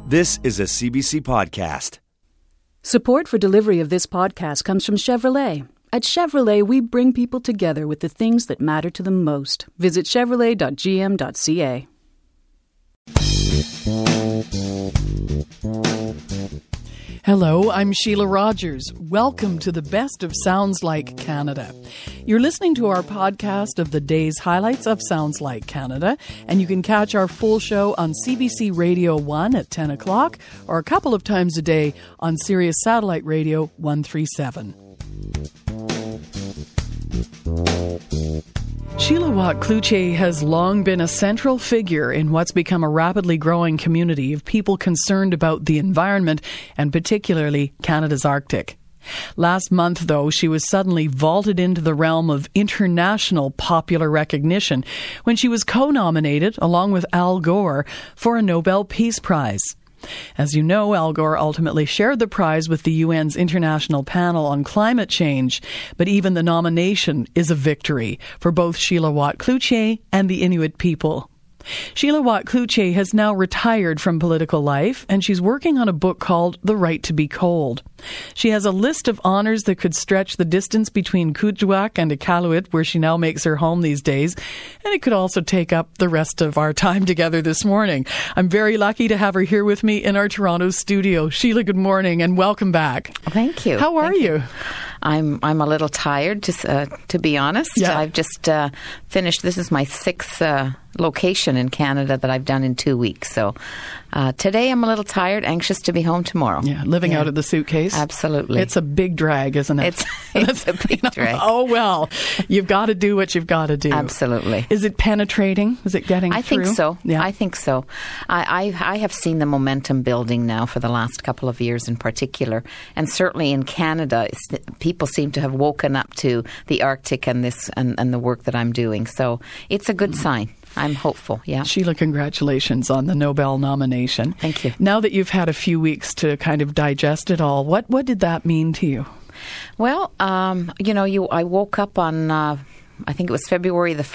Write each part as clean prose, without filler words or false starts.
This is a CBC podcast. Support for delivery of this podcast comes from Chevrolet. At Chevrolet, we bring people together with the things that matter to them most. Visit chevrolet.gm.ca. Hello, I'm Sheila Rogers. Welcome to the best of Sounds Like Canada. You're listening to our podcast of the day's highlights of Sounds Like Canada, and you can catch our full show on CBC Radio 1 at 10 o'clock or a couple of times a day on Sirius Satellite Radio 137. Sheila Watt Cloutier has long been a central figure in what's become a rapidly growing community of people concerned about the environment and particularly Canada's Arctic. Last month, though, she was suddenly vaulted into the realm of international popular recognition when she was co-nominated, along with Al Gore, for a Nobel Peace Prize. As you know, Al Gore ultimately shared the prize with the UN's International Panel on Climate Change, but even the nomination is a victory for both Sheila Watt Cloutier and the Inuit people. Sheila Watt Cloutier has now retired from political life, and she's working on a book called The Right to Be Cold. She has a list of honours that could stretch the distance between Kuujjuaq and Iqaluit, where she now makes her home these days, and it could also take up the rest of our time together this morning. I'm very lucky to have her here with me in our Toronto studio. Sheila, good morning and welcome back. Thank you. How are you? I'm a little tired, to be honest. Yeah. I've just finished. This is my sixth location in Canada that I've done in 2 weeks. So today I'm a little tired, anxious to be home tomorrow. Yeah, living out of the suitcase. Absolutely. It's a big drag, isn't it? It's a big drag. Oh, well, you've got to do what you've got to do. Absolutely. Is it penetrating? Is it getting through? I think so. Yeah. I think so. I have seen the momentum building now for the last couple of years in particular. And certainly in Canada, people seem to have woken up to the Arctic and this and the work that I'm doing. So it's a good sign. I'm hopeful, yeah. Sheila, congratulations on the Nobel nomination. Thank you. Now that you've had a few weeks to kind of digest it all, what did that mean to you? Well, I woke up on, I think it was February the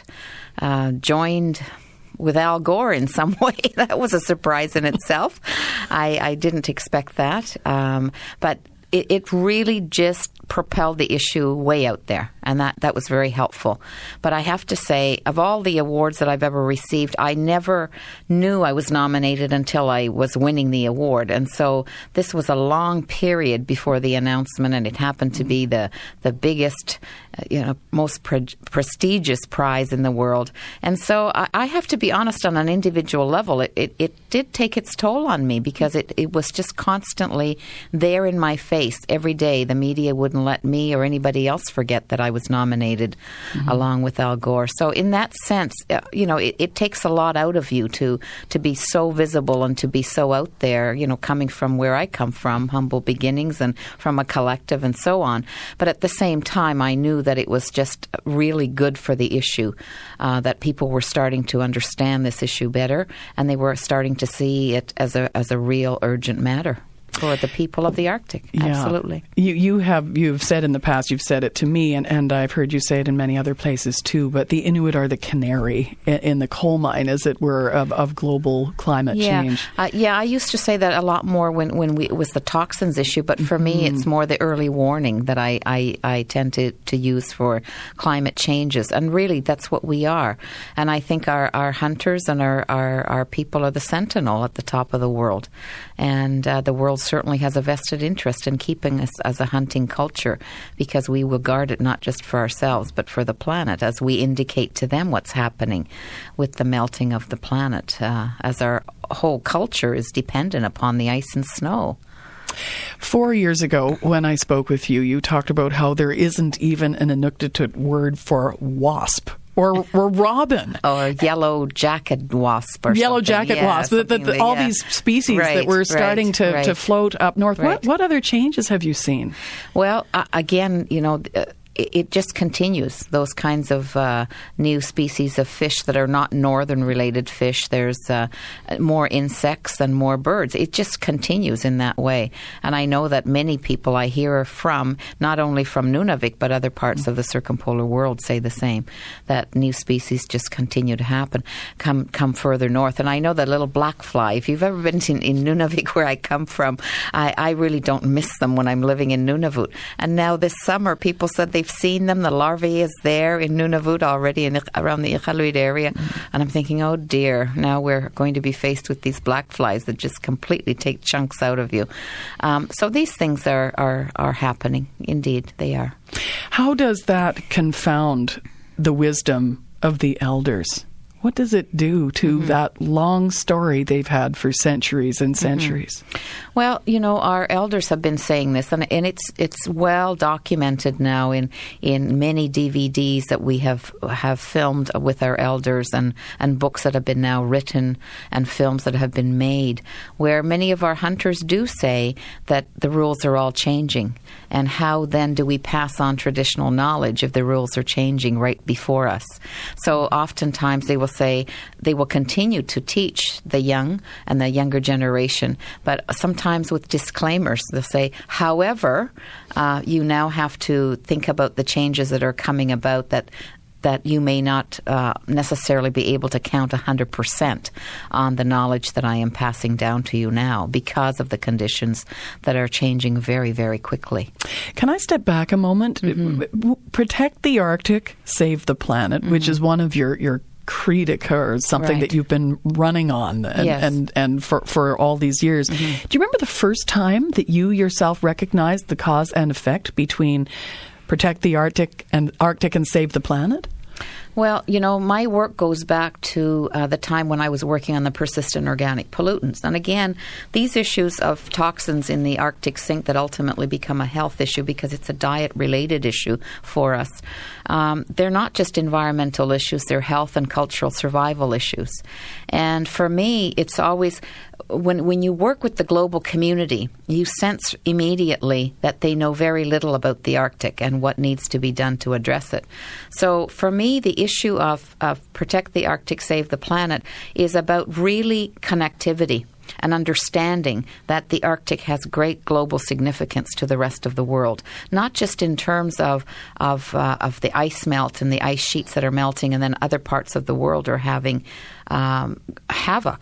1st, joined with Al Gore in some way. That was a surprise in itself. I didn't expect that. But it really just propelled the issue way out there, and that was very helpful. But I have to say, of all the awards that I've ever received, I never knew I was nominated until I was winning the award. And so this was a long period before the announcement, and it happened to be the biggest, most prestigious prize in the world. And so I have to be honest, on an individual level, it did take its toll on me, because it was just constantly there in my face every day. The media wouldn't let me or anybody else forget that I was nominated along with Al Gore. So in that sense, it takes a lot out of you to be so visible and to be so out there, coming from where I come from, humble beginnings and from a collective and so on. But at the same time, I knew that it was just really good for the issue, that people were starting to understand this issue better, and they were starting to see it as a real urgent matter for the people of the Arctic. Yeah. Absolutely. You've said in the past, you've said it to me, and I've heard you say it in many other places too, but the Inuit are the canary in the coal mine, as it were, of global climate change. I used to say that a lot more when it was the toxins issue, but for me it's more the early warning that I tend to use for climate changes. And really, that's what we are. And I think our hunters and our people are the sentinel at the top of the world. And the world certainly has a vested interest in keeping us as a hunting culture, because we will guard it not just for ourselves but for the planet, as we indicate to them what's happening with the melting of the planet, as our whole culture is dependent upon the ice and snow. 4 years ago, when I spoke with you, you talked about how there isn't even an Inuktitut word for wasp. Or robin. Or yellow-jacket wasp or Yellow-jacket wasp. All these species that were starting to float up north. Right. What other changes have you seen? Well, again, it just continues. Those kinds of new species of fish that are not northern-related fish. There's more insects and more birds. It just continues in that way. And I know that many people I hear from, not only from Nunavik, but other parts of the circumpolar world say the same, that new species just continue to happen, come further north. And I know that little black fly, if you've ever been in Nunavik, where I come from, I really don't miss them when I'm living in Nunavut. And now this summer, people said they've seen them. The larvae is there in Nunavut already, around the Iqaluit area. And I'm thinking, oh dear, now we're going to be faced with these black flies that just completely take chunks out of you. So these things are happening. Indeed, they are. How does that confound the wisdom of the elders? What does it do to that long story they've had for centuries and centuries? Well, our elders have been saying this, and it's well documented now in many DVDs that we have filmed with our elders, and books that have been now written and films that have been made, where many of our hunters do say that the rules are all changing. And how then do we pass on traditional knowledge if the rules are changing right before us? So oftentimes they will say they will continue to teach the young and the younger generation, but sometimes with disclaimers. They'll say, however, you now have to think about the changes that are coming about that you may not necessarily be able to count 100% on the knowledge that I am passing down to you now, because of the conditions that are changing very, very quickly. Can I step back a moment? Protect the Arctic, save the planet, which is one of your creed, or something that you've been running on and for all these years. Do you remember the first time that you yourself recognized the cause and effect between protect the Arctic and save the planet? Well, my work goes back to the time when I was working on the persistent organic pollutants. And again, these issues of toxins in the Arctic sink that ultimately become a health issue because it's a diet-related issue for us. They're not just environmental issues, they're health and cultural survival issues. And for me, it's always, when you work with the global community, you sense immediately that they know very little about the Arctic and what needs to be done to address it. So for me, the issue of protect the Arctic, save the planet is about really connectivity and understanding that the Arctic has great global significance to the rest of the world, not just in terms of the ice melt and the ice sheets that are melting, and then other parts of the world are having havoc.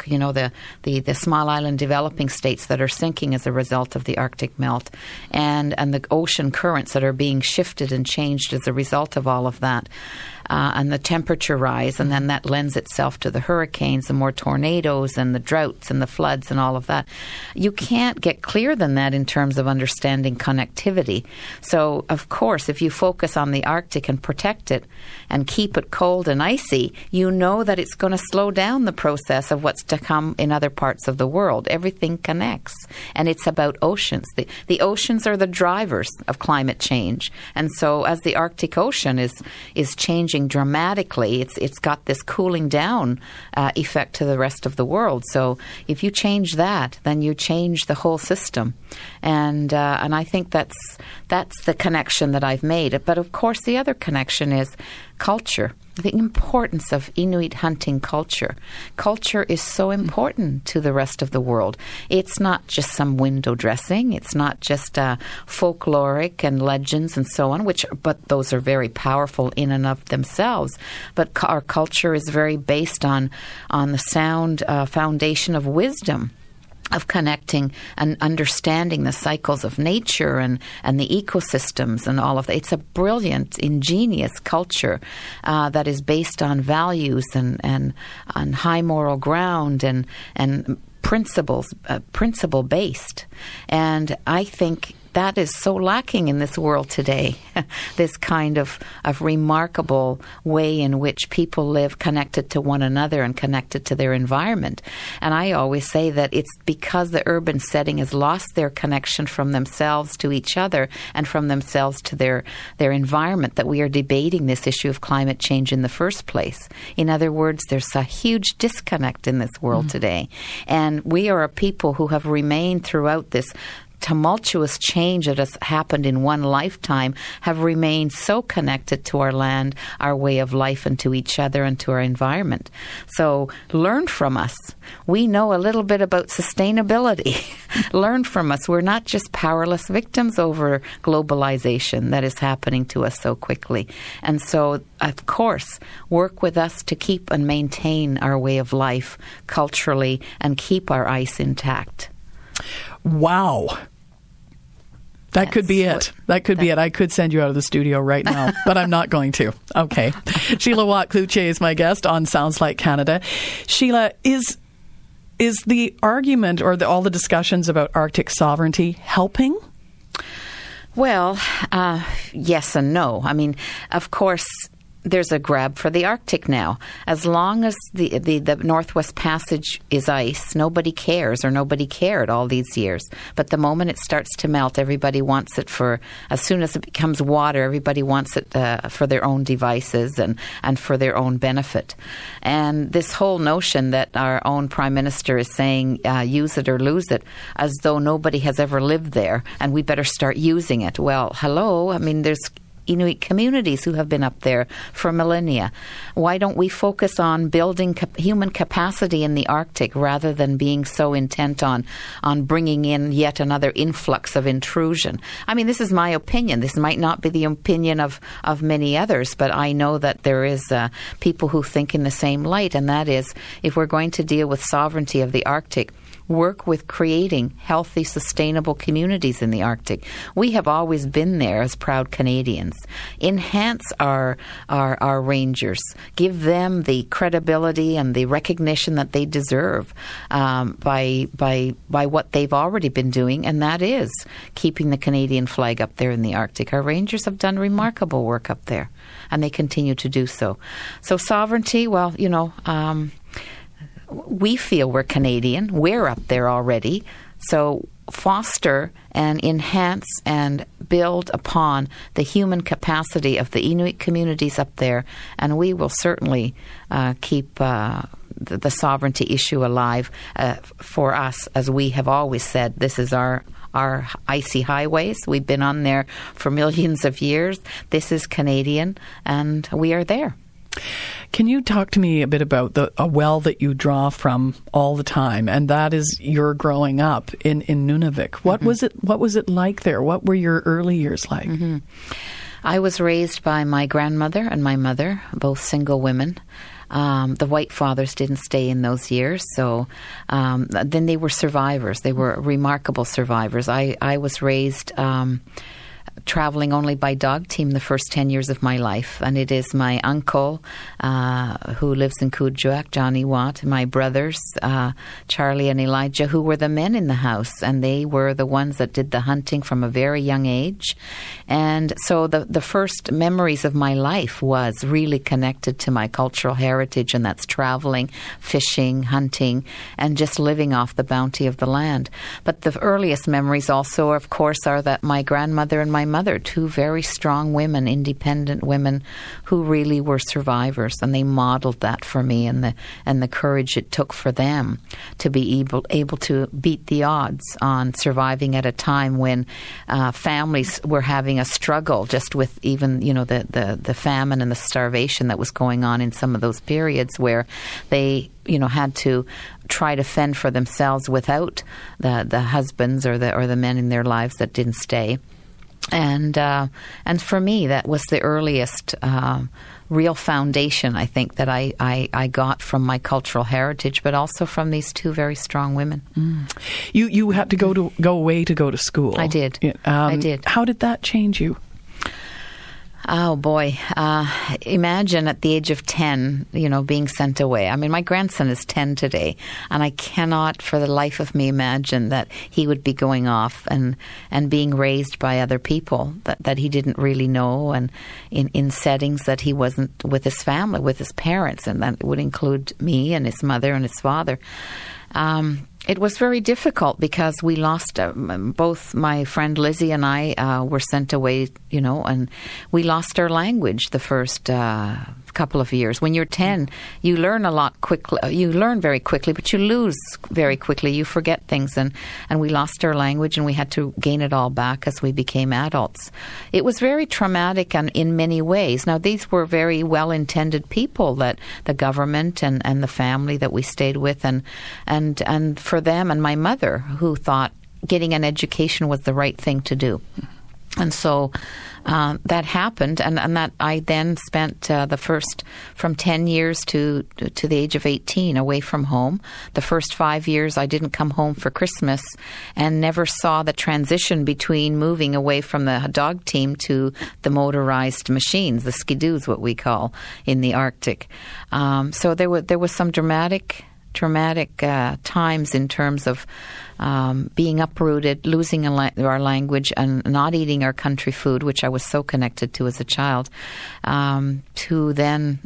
The small island developing states that are sinking as a result of the Arctic melt, and the ocean currents that are being shifted and changed as a result of all of that. And the temperature rise, and then that lends itself to the hurricanes, the more tornadoes, and the droughts, and the floods, and all of that. You can't get clearer than that in terms of understanding connectivity. So, of course, if you focus on the Arctic and protect it and keep it cold and icy, you know that it's going to slow down the process of what's to come in other parts of the world. Everything connects, and it's about oceans. The oceans are the drivers of climate change, and so as the Arctic Ocean is changing dramatically, it's got this cooling down effect to the rest of the world. So if you change that, then you change the whole system, and I think that's the connection that I've made. But of course, the other connection is culture. The importance of Inuit hunting culture. Culture is so important to the rest of the world. It's not just some window dressing. It's not just folkloric and legends and so on, but those are very powerful in and of themselves. But our culture is very based on the sound foundation of wisdom, of connecting and understanding the cycles of nature and the ecosystems and all of that. It's a brilliant, ingenious culture that is based on values and on high moral ground and principles, principle-based. And I think that is so lacking in this world today, this kind of remarkable way in which people live connected to one another and connected to their environment. And I always say that it's because the urban setting has lost their connection from themselves to each other and from themselves to their environment that we are debating this issue of climate change in the first place. In other words, there's a huge disconnect in this world today. And we are a people who have remained throughout this tumultuous change that has happened in one lifetime have remained so connected to our land, our way of life, and to each other and to our environment. So learn from us. We know a little bit about sustainability. Learn from us. We're not just powerless victims over globalization that is happening to us so quickly. And so, of course, work with us to keep and maintain our way of life culturally and keep our ice intact. Wow. That could be it. That could be it. I could send you out of the studio right now, but I'm not going to. Okay. Sheila Watt-Cloutier is my guest on Sounds Like Canada. Sheila, is the argument or all the discussions about Arctic sovereignty helping? Well, yes and no. I mean, of course, there's a grab for the Arctic now. As long as the Northwest Passage is ice, nobody cares, or nobody cared all these years. But the moment it starts to melt, everybody wants it as soon as it becomes water, everybody wants it for their own devices and for their own benefit. And this whole notion that our own Prime Minister is saying, use it or lose it, as though nobody has ever lived there and we better start using it. Well, hello, I mean, there's Inuit communities who have been up there for millennia. Why don't we focus on building human capacity in the Arctic rather than being so intent on bringing in yet another influx of intrusion? I mean, this is my opinion. This might not be the opinion of many others, but I know that there is people who think in the same light, and that is, if we're going to deal with sovereignty of the Arctic, work with creating healthy, sustainable communities in the Arctic. We have always been there as proud Canadians. Enhance our rangers. Give them the credibility and the recognition that they deserve by what they've already been doing, and that is keeping the Canadian flag up there in the Arctic. Our rangers have done remarkable work up there, and they continue to do so. So sovereignty, well, we feel we're Canadian. We're up there already. So foster and enhance and build upon the human capacity of the Inuit communities up there, and we will certainly keep the sovereignty issue alive for us, as we have always said. This is our icy highways. We've been on there for millions of years. This is Canadian, and we are there. Can you talk to me a bit about a well that you draw from all the time, and that is your growing up in Nunavik? What was it like there? What were your early years like? Mm-hmm. I was raised by my grandmother and my mother, both single women. The white fathers didn't stay in those years, so then they were survivors. They were remarkable survivors. I was raised traveling only by dog team the first 10 years of my life. And it is my uncle who lives in Kuujjuaq, Johnny Watt, my brothers, Charlie and Elijah, who were the men in the house. And they were the ones that did the hunting from a very young age. And so the first memories of my life was really connected to my cultural heritage, and that's traveling, fishing, hunting, and just living off the bounty of the land. But the earliest memories also, of course, are that my grandmother and my mother, two very strong women, independent women who really were survivors, and they modeled that for me, and the courage it took for them to be able to beat the odds on surviving at a time when families were having a struggle just with even the famine and the starvation that was going on in some of those periods where they had to try to fend for themselves without the husbands or the men in their lives that didn't stay. And for me, that was the earliest real foundation, I think, that I got from my cultural heritage, but also from these two very strong women. Mm. You had to go away to go to school. I did. I did. How did that change you? Oh, boy. Imagine at the age of 10, being sent away. I mean, my grandson is 10 today, and I cannot for the life of me imagine that he would be going off and being raised by other people that he didn't really know, and in settings that he wasn't with his family, with his parents, and that would include me and his mother and his father. It was very difficult because we lost both my friend Lizzie and I were sent away, and we lost our language the first couple of years. When you're 10, you learn a lot quickly. You learn very quickly, but you lose very quickly. You forget things, and we lost our language, and we had to gain it all back as we became adults. It was very traumatic in many ways. Now, these were very well-intended people, that the government and the family that we stayed with, and for them and my mother, who thought getting an education was the right thing to do. And so that happened, and that I then spent the first from 10 years to the age of 18 away from home. The first 5 years I didn't come home for Christmas, and never saw the transition between moving away from the dog team to the motorized machines, the skidoos, what we call in the Arctic. So there was some dramatic times in terms of being uprooted, losing our language, and not eating our country food, which I was so connected to as a child, to then,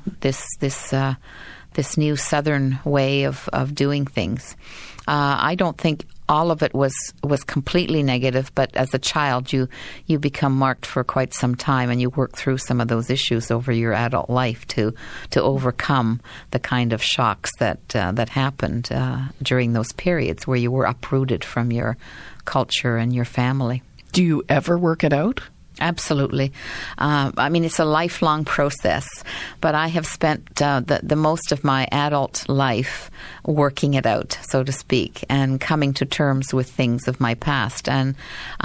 this new Southern way of doing things. I don't think all of it was completely negative, but as a child, you become marked for quite some time, and you work through some of those issues over your adult life to overcome the kind of shocks that happened during those periods where you were uprooted from your culture and your family. Do you ever work it out? Absolutely. It's a lifelong process, but I have spent the most of my adult life working it out, so to speak, and coming to terms with things of my past. And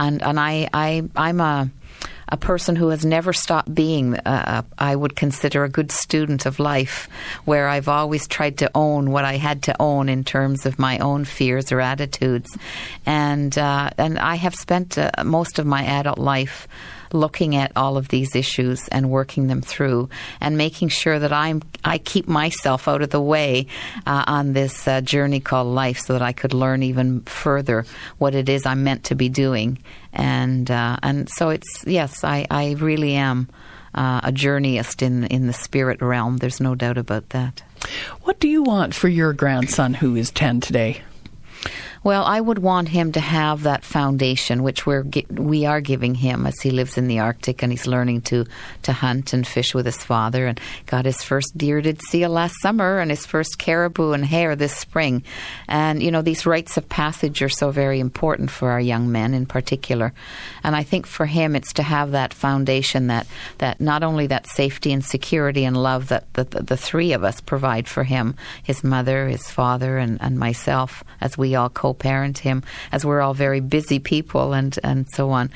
I'm a person who has never stopped being, I would consider, a good student of life, where I've always tried to own what I had to own in terms of my own fears or attitudes. And I have spent most of my adult life looking at all of these issues and working them through, and making sure that I keep myself out of the way on this journey called life, so that I could learn even further what it is I'm meant to be doing. And so it's, yes, I really am a journeyist in the spirit realm. There's no doubt about that. What do you want for your grandson, who is 10 today? Well, I would want him to have that foundation, which we are giving him as he lives in the Arctic, and he's learning to hunt and fish with his father, and got his first deer-did seal last summer and his first caribou and hare this spring. And, these rites of passage are so very important for our young men in particular. And I think for him it's to have that foundation, that not only that safety and security and love that the three of us provide for him, his mother, his father, and myself, as we all co-parent him, as we're all very busy people and so on.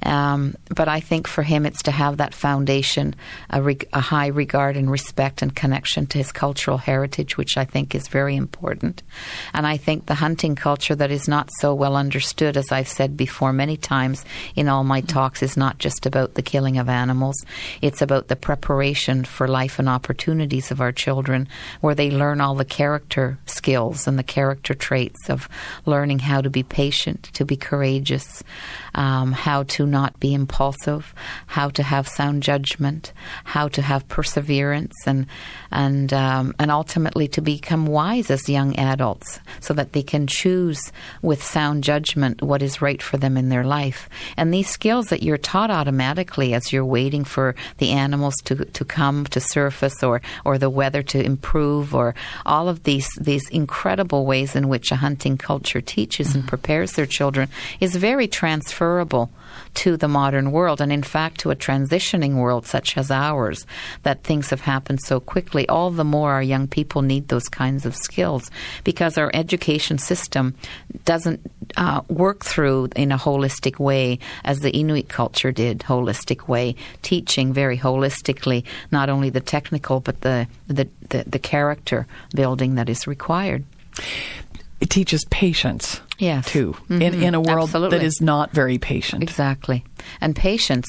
But I think for him it's to have that foundation, a high regard and respect and connection to his cultural heritage, which I think is very important. And I think the hunting culture that is not so well understood, as I've said before many times in all my talks, is not just about the killing of animals. It's about the preparation for life and opportunities of our children, where they learn all the character skills and the character traits of learning how to be patient, to be courageous, how to not be impulsive, how to have sound judgment, how to have perseverance, and ultimately to become wise as young adults, so that they can choose with sound judgment what is right for them in their life. And these skills that you're taught automatically as you're waiting for the animals to come to surface, or the weather to improve, or all of these incredible ways in which a hunting culture teaches and prepares their children, is very transferable to the modern world, and in fact to a transitioning world such as ours, that things have happened so quickly. All the more our young people need those kinds of skills, because our education system doesn't work through in a holistic way as the Inuit culture did, holistic way, teaching very holistically not only the technical but the character building that is required. It teaches patience, yes, too, in a world Absolutely. that is not very patient. Exactly. And patience.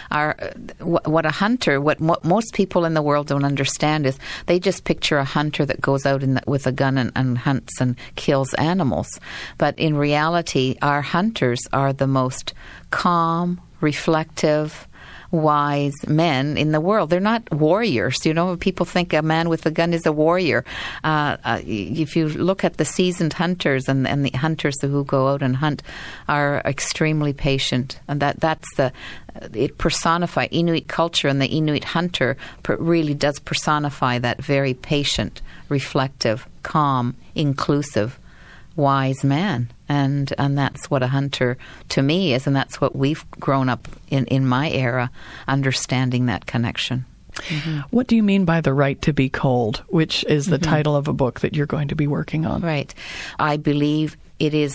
What a hunter, what most people in the world don't understand is they just picture a hunter that goes out with a gun and hunts and kills animals. But in reality, our hunters are the most calm, reflective, wise men in the world. They're not warriors. People think a man with a gun is a warrior. If you look at the seasoned hunters and the hunters who go out and hunt are extremely patient. And it personifies Inuit culture, and the Inuit hunter really does personify that very patient, reflective, calm, inclusive, wise man. And that's what a hunter to me is, and that's what we've grown up in my era, understanding that connection. Mm-hmm. What do you mean by the right to be cold, which is the title of a book that you're going to be working on? Right. I believe it is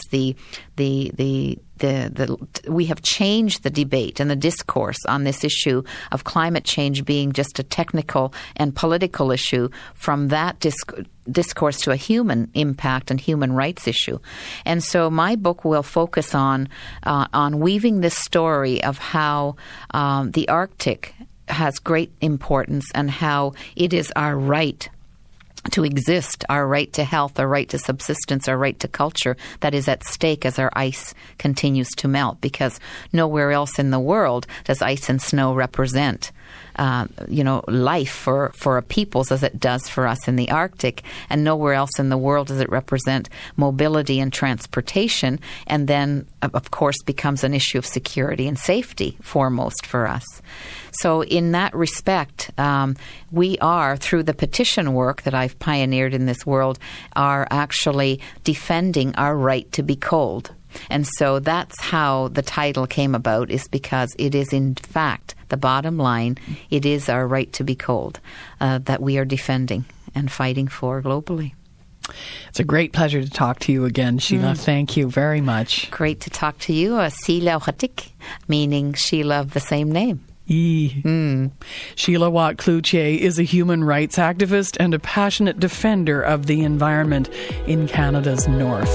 we have changed the debate and the discourse on this issue of climate change being just a technical and political issue from that discourse to a human impact and human rights issue. And so my book will focus on weaving this story of how the Arctic has great importance and how it is our right to exist, our right to health, our right to subsistence, our right to culture that is at stake as our ice continues to melt, because nowhere else in the world does ice and snow represent life for a peoples as it does for us in the Arctic, and nowhere else in the world does it represent mobility and transportation, and then, of course, becomes an issue of security and safety foremost for us. So in that respect, we are, through the petition work that I've pioneered in this world, are actually defending our right to be cold. And so that's how the title came about, is because it is in fact the bottom line. It is our right to be cold that we are defending and fighting for globally. It's a great pleasure to talk to you again, Sheila. Thank you very much. Great to talk to you. Sheila Whatik, meaning Sheila of the same name. Sheila Watt-Cloutier is a human rights activist and a passionate defender of the environment in Canada's north.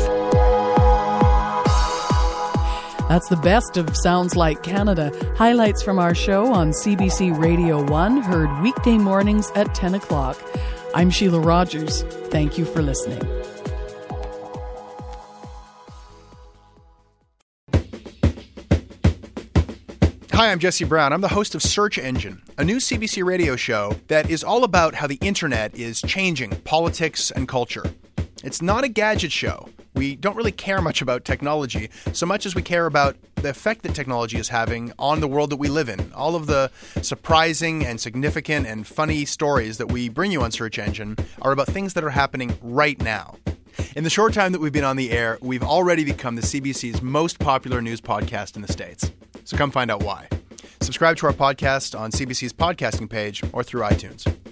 That's the best of Sounds Like Canada. Highlights from our show on CBC Radio 1, heard weekday mornings at 10 o'clock. I'm Sheila Rogers. Thank you for listening. Hi, I'm Jesse Brown. I'm the host of Search Engine, a new CBC radio show that is all about how the internet is changing politics and culture. It's not a gadget show. We don't really care much about technology so much as we care about the effect that technology is having on the world that we live in. All of the surprising and significant and funny stories that we bring you on Search Engine are about things that are happening right now. In the short time that we've been on the air, we've already become the CBC's most popular news podcast in the States. So come find out why. Subscribe to our podcast on CBC's podcasting page or through iTunes.